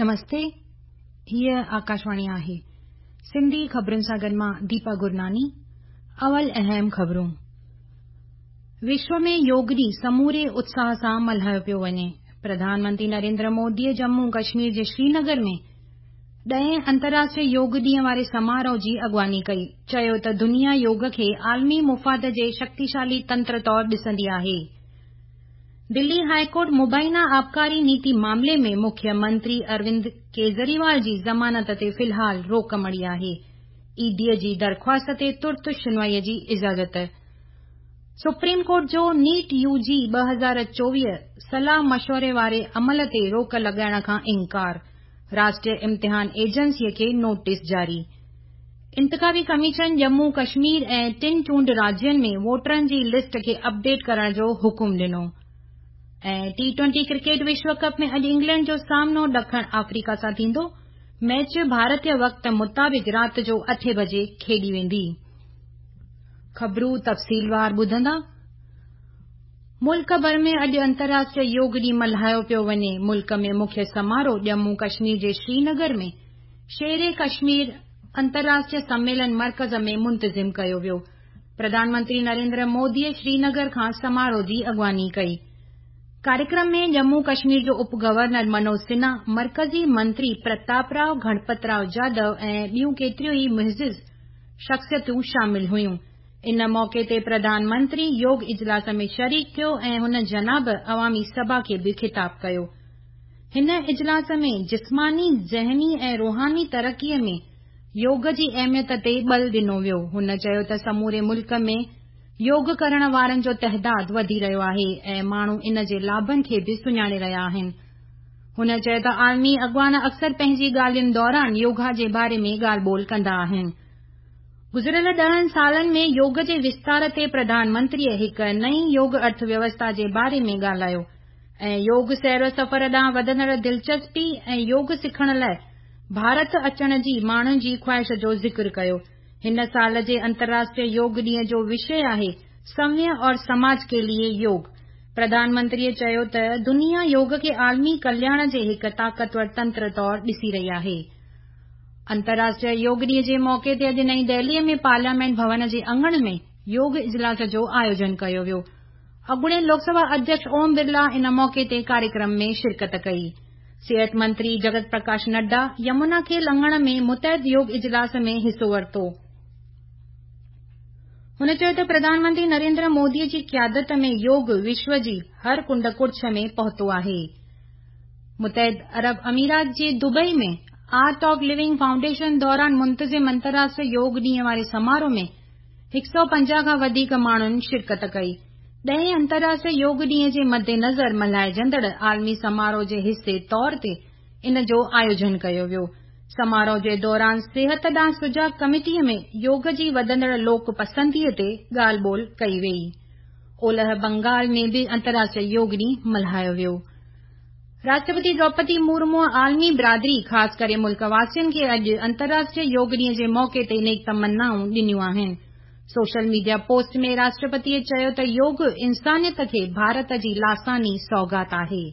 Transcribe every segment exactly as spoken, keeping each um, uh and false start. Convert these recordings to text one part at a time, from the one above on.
नमस्ते। हीअ आकाशवाणी आहे। सिंधी ख़बरुनि सां गॾु मां दीपा गुरनानी। अवल अहम ख़बरूं। विश्व में योग ॾींहुं समूरे उत्साह सां मल्हायो पियो वञे। प्रधानमंत्री नरेंद्र मोदीअ जम्मू कश्मीर जे श्रीनगर में ॾहें अंतर्राष्ट्रीय योग ॾींहं वारे समारोह जी अॻवानी कई। चयो त दुनिया योग खे आलमी मुफ़ाद जे शक्तिशाली तंत्र तौरु ॾिसंदी आहे। दिल्ली हाईकोर्ट मुबैना आबकारी नीति मामले में मुख्यमंत्री अरविंद केजरीवाल जी ज़मानत ते फ़िलहाल रोक मड़ी आहे। ईडीअ जी दरख़्वास्त ते तुर्त शुनवाईअ जी इजाज़त। सुप्रीम कोर्ट जो नीट यूजी ॿ हज़ार चोवीह सलाह मशवरे वारे अमल ते रोक लॻाइण खां इनकार। राष्ट्रीय इम्तिहान एजेंसीअ खे नोटिस जारी। इंतख़ाबी कमीशन जम्मू कश्मीर ऐं टिन चूंड राज्यनि में वोटरनि जी लिस्ट खे अपडेट करण जो हुकुम ॾिनो। ऐं टी ट्वेंटी क्रिकेट विश्व कप में अॼु इंग्लैंड जो सामनो ॾखण अफ्रीका सां थींदो। मैच भारतीय वक़्त मुताबिक़ राति जो अठे बजे खेॾी वेंदी। ख़बरूं तफ़सीलवार ॿुधंदा। मुल्क भर में अॼु अंतर्राष्ट्रीय योग ॾींहुं मल्हायो पियो वञे। मुल्क में मुख्य समारोह जम्मू कश्मीर जे श्रीनगर में शेरे कश्मीर अंतर्राष्ट्रीय सम्मेलन मर्कज़ में मुंतज़िम कयो वियो। प्रधानमंत्री नरेंद्र मोदीअ श्रीनगर खां समारोह जी अॻवानी कई। कार्यक्रम में जम्मू कश्मीर जो उप गवर्नर मनोज सिन्हा, मरकज़ी मंत्री प्रतापराव गणपतराव जाधव ऐं ॿियूं केतिरियूं ई मुइज़िज़ शख़्सियतूं शामिल हुयूं। इन मौक़े ते प्रधानमंत्री योग इजलास में शरीक थियो ऐं हुन जनाब अवामी सभा खे बि ख़िताब कयो। हिन इजलास में जिस्मानी, ज़हनी ऐं रूहानी तरक़ीअ में योग जी अहमियत ते ॿल ॾिनो वियो। हुन चयो त समूरे मुल्क में योग करण वारनि जो तइदाद वधी रहियो आहे ऐं माण्हू इन जे लाभनि खे बि सुञाणे रहिया आहिनि। हुन चयो त आलमी अॻवान अक्सर पंहिंजी ॻाल्हियुनि दौरान योगा जे बारे में ॻाल्हि ॿोल कंदा आहिनि। गुज़िरियल ॾहनि सालनि में योग जे विस्तार ते प्रधानमंत्रीअ हिक नई योग अर्थव्यवस्था जे बारे में ॻाल्हायो ऐं योग सैर सफ़र ॾांहुं वधंदड़ दिलचस्पी ऐं योग सिखण लाइ भारत अचण जी माण्हुनि जी ख़्वाहिश जो ज़िक्र कयो। हिन साल जे अंतर्राष्ट्रीय योग ॾींहं जो विषय आहे संवय और समाज के लिए योग। प्रधानमंत्रीअ चयो त दुनिया योग खे आलमी कल्याण जे हिक ताक़तवर तंत्र तौरु ॾिसी रही आहे। अंतर्राष्ट्रीय योग ॾींहं जे मौक़े ते अॼु नईं दिल्लीअ में पार्लियामेंट भवन जे अङण में योग इजलास जो आयोजन कयो वियो। अॻूणे लोकसभा अध्यक्ष ओम बिरला इन मौक़े ते कार्यक्रम में शिरकत कई। सिहत मंत्री जगत प्रकाश नड्डा यमुना खेल अङण में मुतहद योग इजलास में हिस्सो वरितो। हुन चयो त प्रधानमंत्री नरेंद्र मोदीअ जी क़यादत में योग विश्व जी हर कुंड कुड़छ में पहुतो आहे। मुतहद अरब अमीरात जे दुबई में आर्ट ऑफ लिविंग फाउंडेशन दौरान मुंतज़िम अंतर्राष्ट्रीय योग ॾींहं वारे समारोह में हिक सौ पंजाह खां वधीक माण्हुनि शिरकत कई। ॾहें अंतर्राष्ट्रीय योग ॾींहं जे मद्देनज़र मल्हाइजंदड़ आलमी समारोह जे हिसे तौर ते इन जो आयोजन कयो वियो। समारोह जे दौरान सिहत ॾांहुं सुजाग कमेटीअ में योग जी वधंदड़ लोक पसंदीअ ते ॻाल्हि ॿोल कई वेई। ओलह बंगाल में बि अंतर्राष्ट्रीय योग ॾींहुं मल्हायो वियो। राष्ट्रपति द्रौपदी मुर्मूअ आलमी बिरादरी ख़ासि करे मुल्कवासियुनि खे अॼु अंतर्राष्ट्रीय योग ॾींहं जे मौक़े ते नेक तमन्नाऊं ॾिनियूं आहिनि। सोशल मीडिया पोस्ट में राष्ट्रपतिअ चयो त योग इंसानियत खे भारत जी लासानी सौगात आहे।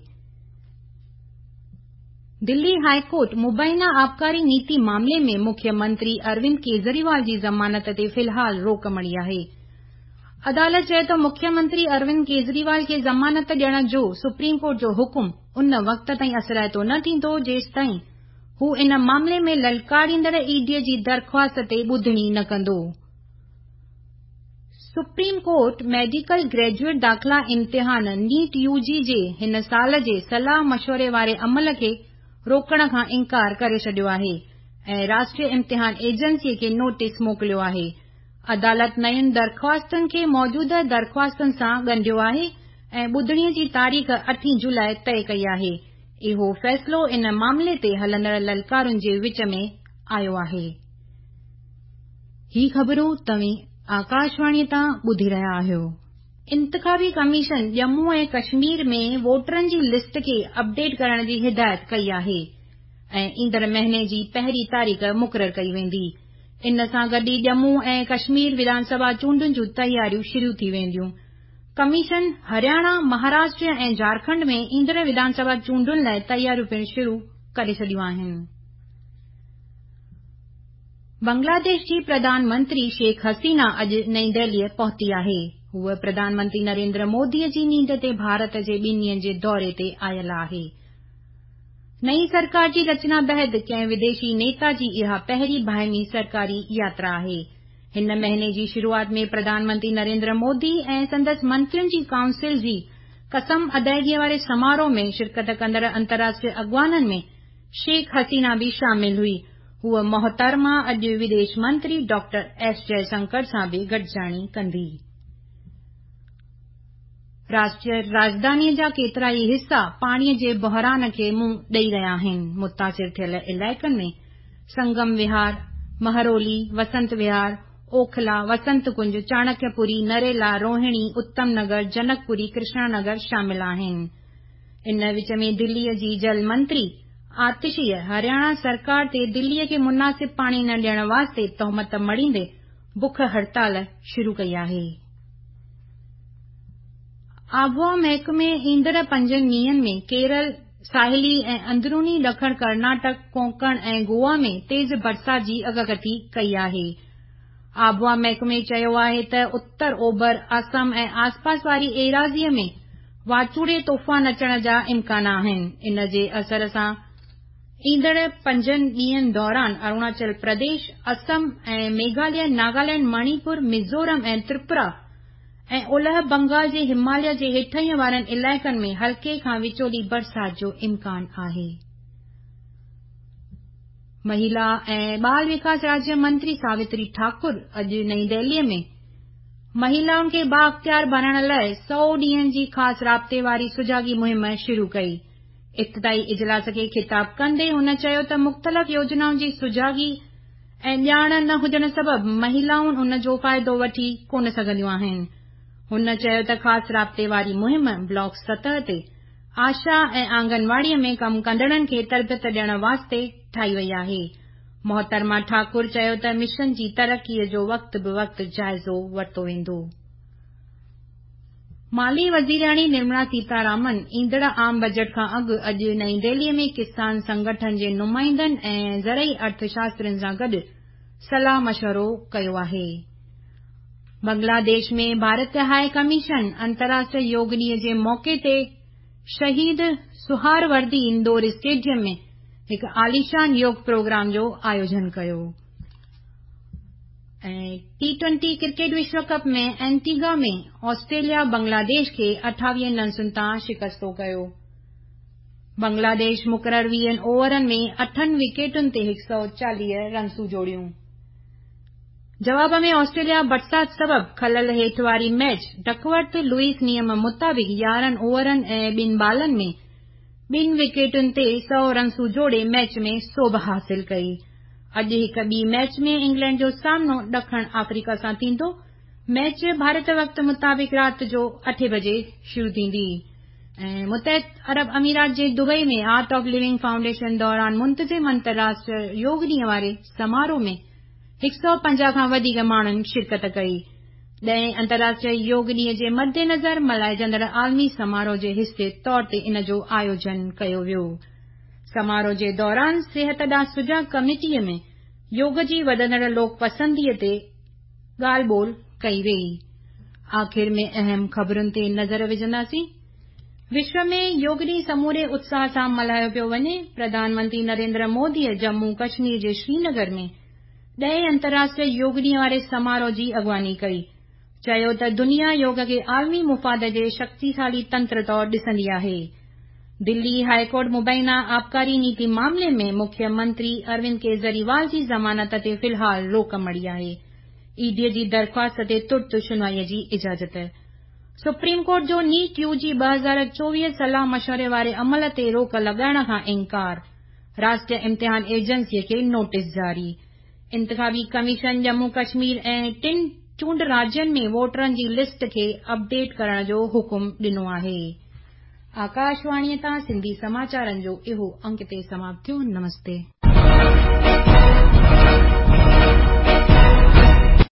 दिल्ली हाईकोर्ट मुबैना आबकारी नीति मामले में मुख्यमंत्री अरविंद केजरीवाल जी ज़मानत ते फ़िलहाल रोक मड़ी आहे। अदालत चयो त मुख्यमंत्री अरविंद केजरीवाल खे ज़मानत ॾियण जो सुप्रीम कोर्ट जो हुकुम उन वक़्त ताईं असराइतो न थींदो जेसिताईं हू इन मामले में ललकारींदड़ ईडीअ जी दरख़्वास्त ते ॿुधणी न कंदो। सुप्रीम कोर्ट मेडिकल ग्रेजुएट दाख़िला इम्तिहान नीट यूजी जे हिन साल जे सलाह मशवरे वारे अमल खे रोकण खां इनकार करे छॾियो आहे ऐं राष्ट्रीय इम्तिहान एजेंसीअ खे नोटिस मोकिलियो आहे। अदालत नयुनि दरख़्वास्तुनि खे मौजूदह दरख़्वास्तुनि सां ॻंढियो आहे ऐं ॿुधणीअ जी तारीख़ अठी जुलाई तइ कई आहे। इहो फ़ैसिलो इन मामले ते हलंदड़ ललकारुनि जे विच में आयो आहे। ही ख़बरूं तव्हीं आकाशवाणी तां ॿुधी रहिया आहियो। इंतख़ाबी कमीशन जम्मू ऐं कश्मीर में वोटरनि जी लिस्ट खे अपडेट करण जी हिदायत कई आहे ऐं ईंदड़ महीने जी पहिरीं तारीख़ मुक़ररु कई वेंदी। इन सां गॾु ई जम्मू ऐं कश्मीर विधानसभा चूंडुनि जूं तयारियूं शुरू थी वेंदियूं। कमीशन हरियाणा, महाराष्ट्र ऐं झारखंड में ईंदड़ विधानसभा चूंडुनि लाइ तयारियूं पिणु शुरू करे छॾियूं आहिनि। बांग्लादेश जी प्रधानमंत्री शेख हसीना अॼु नईं दिल्ली पहुती आहे। हूअ प्रधानमंत्री नरेंद्र मोदीअ जी नींड ते भारत जे ॿिनि ॾींहनि जे दौरे ते आयल आहे। नई सरकार जी रचना बैदि कंहिं विदेशी नेता जी इहा पहिरीं बाहिमी सरकारी यात्रा आहे। हिन महीने जी शुरूआत में प्रधानमंत्री नरेंद्र मोदी ऐं संदसि मंत्रियुनि जी काउंसिल जी कसम अदायगीअ वारे समारोह में शिरकत कंदड़ अंतर्राष्ट्रीय अॻवाननि में शेख हसीना भी शामिल हुई। हूअ मोहतरमा अॼु विदेश मंत्री डॉक्टर एस जयशंकर सां बि गॾिजाणी कंदी। राष्ट्रीय राजधानीअ जा केतिरा ई हिस्सा पाणीअ जे बहिरान खे मुंहुं ॾेई रहिया आहिनि। मुतासिर थियल इलाइक़नि में संगम विहार, महरौली, वसंत विहार, ओखला, वसंत कुंज, चाणक्यपुरी, नरेला, रोहिणी, उत्तम नगर, जनकपुरी, कृष्णा नगर शामिल आहिनि। इन विच में दिल्लीअ जी जल मंत्री आतिशीअ हरियाणा सरकार ते दिल्लीअ खे मुनासिब पाणी न ॾियण वास्ते तहमत मड़ींदे बुख हड़ताल शुरू कई आहे। आबहवा महकमे ईंदड़ पंजनि ॾींहनि में केरल, साहिली ऐं अंदरूनी ॾखण कर्नाटक, कोंकण ऐं गोवा में तेज़ बरसात जी अॻकथी कई आहे। आबहवा महकमे चयो आहे त उत्तर ओभर असम ऐं आसपास वारी एराज़ीअ में वाचूड़े तूफ़ान अचण जा इम्कान आहिनि। इन जे असर सां ईंदड़ पंजनि ॾींहनि दौरान अरुणाचल प्रदेश, असम ऐं मेघालय, नागालैंड, मणिपुर, मिज़ोरम ऐं त्रिपुरा ऐं ओलह बंगाल जे हिमालय जे हेठईं वारनि इलाइक़नि में हल्के खां विचोली बरसात जो इम्कान आहे। महिला ऐं बाल विकास राज्य मंत्री सावित्री ठाकुर अॼु नईं दिल्लीअ में महिलाउनि खे बाअख्तियार बणाइण लाइ सौ ॾींहनि जी ख़ासि राब्ते वारी सुजागी मुहिम शुरू कई। इफ़्तिताई इजलास खे ख़िताब कंदे हुन चयो त मुख़्तलिफ़ योजनाउनि जी सुजागी ऐं ॼाण न हुजण सबबि महिलाउनि उन जो फ़ाइदो वठी कोन सघंदियूं आहिनि। हुन चयो त ख़ासि राब्ते वारी मुहिम ब्लॉक सतह ते आशा ऐं आंगनवाड़ीअ में कमु कंदड़नि खे तरबियत ॾियण वास्ते ठाही वई आहे। मोहतरमा ठाकुर चयो त मिशन जी तरक़ीअ जो वक़्त बि वक़्त जाइज़ो वरितो वेंदो। माली वज़ीराणी निर्मला सीतारामन ईंदड़ आम बजट खां अॻु अॼु नईं दिल्लीअ में किसान संगठन जे नुमाइंदनि ऐं ज़रई अर्थशास्त्रियुनि सां गॾु सलाह मशवरो कयो आहे। बांग्लादेश में भारतीय हाई कमीशन अंतर्राष्ट्रीय योग ॾींहं जे मौक़े ते शहीद सुहारवर्दी इंदौर स्टेडियम में हिकु आलीशान योग प्रोग्राम जो आयोजन कयो। ऐं टी ट्वेंटी क्रिकेट विश्व कप में एंटीगा में ऑस्ट्रेलिया बांग्लादेश खे अठावीह रन्सुनि तां शिकस्तो कयो। बांग्लादेश मुक़रर वीहनि ओवरनि में अठनि विकेटुनि ते हिक सौ चालीह रन्सूं जोड़ियूं। जवाब में ऑस्ट्रेलिया बरसात सबबि खलल हेठि वारी मैच डकवर्थ लुइस नियम मुताबिक़ यारहनि ओवरनि ऐं ॿिनि बालनि में ॿिनि विकेटुनि ते सौ रन्सूं जोड़े मैच में सोभ हासिल कई। अॼु हिक ॿी मैच में इंग्लैंड जो सामनो ॾखण अफ्रीका सां थींदो। मैच भारत वक़्त मुताबिक़ राति जो अठे बजे शुरू थींदी। ऐं मुतहद अरब अमीरात जे दुबई में आर्ट ऑफ लिविंग फाउंडेशन दौरान मुंतज़िम अंतर्राष्ट्रीय योग ॾींहं वारे समारोह में हिक सौ पंजाह खां वधीक माण्हुनि शिरकत कई। ॾहें अंतर्राष्ट्रीय योग ॾींहं जे मद्देनज़र मल्हाइजंदड़ आलमी समारोह जे हिसे तौर ते इन जो आयोजन कयो वियो। समारोह जे दौरान सिहत ॾांहुं सुजाॻ कमेटीअ में योग जी वधंदड़ लोक पसंदीअ ते ॻाल्हि ॿोल कई वेई। आख़िर में अहम ख़बरुनि ते नज़र विझंदासीं। विश्व में योग ॾींहुं समूरे उत्साह सां मल्हायो पियो वञे। प्रधानमंत्री नरेंद्र मोदीअ जम्मू कश्मीर जे श्रीनगर में ॾहें अंतर्राष्ट्रीय योग ॾींहं वारे समारोह जी अॻवानी कई। चयो त दुनिया योग खे आलमी मुफ़ाद जे शक्तिशाली तंत्र तौरु ॾिसंदी आहे। दिल्ली हाईकोर्ट मुबैना आबकारी नीति मामले में मुख्यमंत्री अरविंद केजरीवाल जी ज़मानत ते फ़िलहाल रोक मड़ी आहे। ईडीअ जी दरख़्वास्त ते तुर्त शुनवाईअ जी इजाज़त। सुप्रीम कोर्ट जो नीट यूजी ॿ हज़ार चोवीह सलाह मशवरे वारे अमल ते रोक लॻाइण खां इनकार। राष्ट्रीय इम्तिहान एजेंसीअ खे नोटिस जारी। इंतिखाबी कमीशन जम्मू कश्मीर ऐं टिन चूंड राज्यनि में वोटरनि जी लिस्ट खे अपडेट करण जो हुकुम ॾिनो आहे। आकाशवाणीअ तां सिंधी समाचारनि जो इहो अंक ते समाप्त थियो। नमस्ते।